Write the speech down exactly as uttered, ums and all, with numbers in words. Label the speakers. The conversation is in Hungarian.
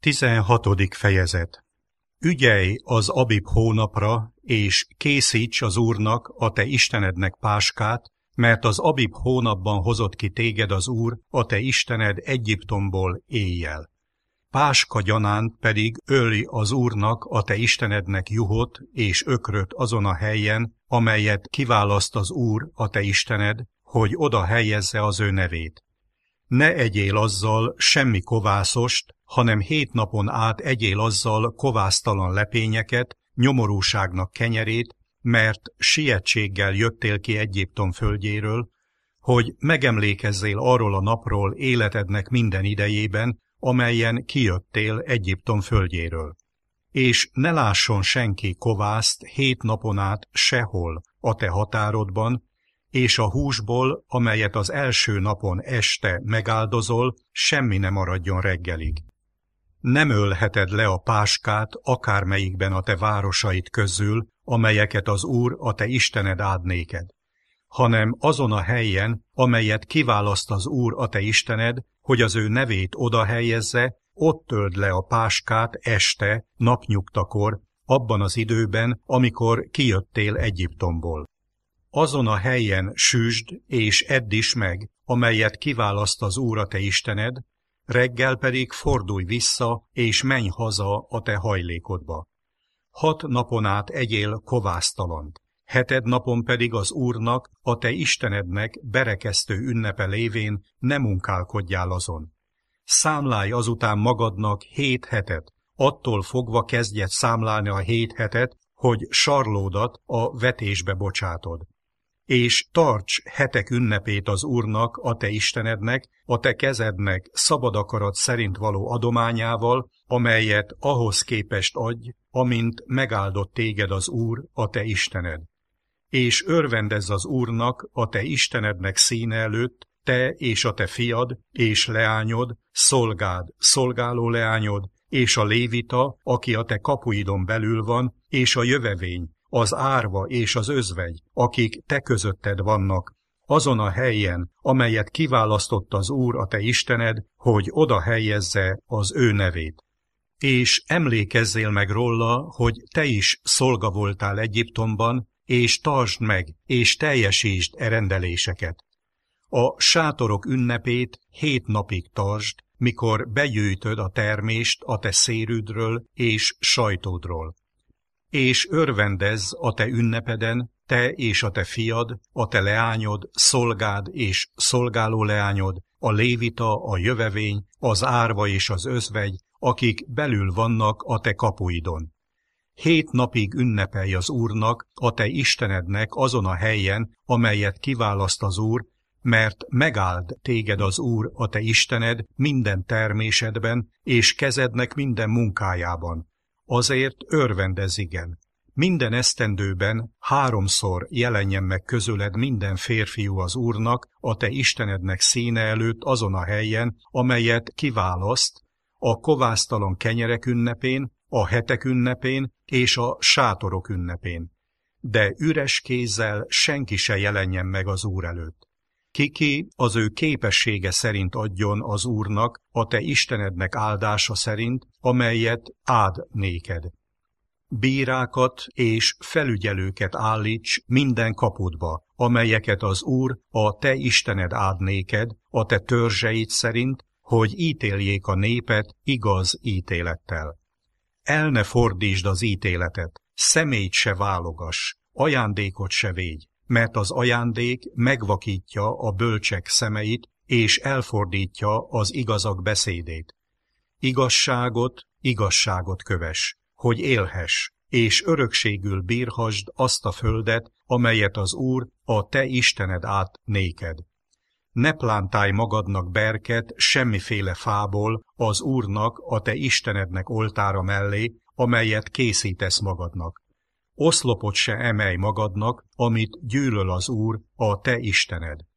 Speaker 1: Tizenhatodik fejezet. Ügyelj az Abib hónapra, és készíts az Úrnak, a te Istenednek páskát, mert az Abib hónapban hozott ki téged az Úr, a te Istened Egyiptomból éjjel. Páska gyanánt pedig ölj az Úrnak, a te Istenednek juhot és ökröt azon a helyen, amelyet kiválaszt az Úr, a te Istened, hogy oda helyezze az ő nevét. Ne egyél azzal semmi kovászost, hanem hét napon át egyél azzal kovásztalan lepényeket, nyomorúságnak kenyerét, mert sietséggel jöttél ki Egyiptom földjéről, hogy megemlékezzél arról a napról életednek minden idejében, amelyen kijöttél Egyiptom földjéről. És ne lásson senki kovászt hét napon át sehol a te határodban, és a húsból, amelyet az első napon este megáldozol, semmi ne maradjon reggelig. Nem ölheted le a páskát akármelyikben a te városaid közül, amelyeket az Úr, a te Istened áld néked, hanem azon a helyen, amelyet kiválaszt az Úr, a te Istened, hogy az ő nevét oda helyezze, ott öld le a páskát este, napnyugtakor, abban az időben, amikor kijöttél Egyiptomból. Azon a helyen süsd és edd is meg, amelyet kiválaszt az Úr, a te Istened, reggel pedig fordulj vissza, és menj haza a te hajlékodba. Hat napon át egyél kovásztalant, heted napon pedig az Úrnak, a te Istenednek berekesztő ünnepe lévén ne munkálkodjál azon. Számlálj azután magadnak hét hetet, attól fogva kezdjed számlálni a hét hetet, hogy sarlódat a vetésbe bocsátod. És tarts hetek ünnepét az Úrnak, a te Istenednek, a te kezednek szabad akarat szerint való adományával, amelyet ahhoz képest adj, amint megáldott téged az Úr, a te Istened. És örvendezz az Úrnak, a te Istenednek színe előtt, te és a te fiad, és leányod, szolgád, szolgáló leányod, és a lévita, aki a te kapuidon belül van, és a jövevény, az árva és az özvegy, akik te közötted vannak, azon a helyen, amelyet kiválasztott az Úr, a te Istened, hogy oda helyezze az ő nevét. És emlékezzél meg róla, hogy te is szolga voltál Egyiptomban, és tartsd meg, és teljesítsd e rendeléseket. A sátorok ünnepét hét napig tartsd, mikor begyűjtöd a termést a te szérűdről és sajtódról. És örvendezz a te ünnepeden, te és a te fiad, a te leányod, szolgád és szolgáló leányod, a lévita, a jövevény, az árva és az özvegy, akik belül vannak a te kapuidon. Hét napig ünnepelj az Úrnak, a te Istenednek azon a helyen, amelyet kiválaszt az Úr, mert megáld téged az Úr, a te Istened minden termésedben, és kezednek minden munkájában. Azért örvendezz igen. Minden esztendőben háromszor jelenjen meg közüled minden férfiú az Úrnak, a te Istenednek színe előtt azon a helyen, amelyet kiválaszt, a kovásztalan kenyerek ünnepén, a hetek ünnepén és a sátorok ünnepén. De üres kézzel senki se jelenjen meg az Úr előtt. Kiki az ő képessége szerint adjon az Úrnak, a te Istenednek áldása szerint, amelyet áld néked. Bírákat és felügyelőket állíts minden kapudba, amelyeket az Úr, a te Istened áld néked, a te törzseid szerint, hogy ítéljék a népet igaz ítélettel. El ne fordítsd az ítéletet, személyt se válogass, ajándékot se védj, mert az ajándék megvakítja a bölcsek szemeit, és elfordítja az igazak beszédét. Igazságot, igazságot kövess, hogy élhess, és örökségül bírhasd azt a földet, amelyet az Úr, a te Istened át néked. Ne plántálj magadnak berket semmiféle fából az Úrnak, a te Istenednek oltára mellé, amelyet készítesz magadnak. Oszlopot se emelj magadnak, amit gyűlöl az Úr, a te Istened.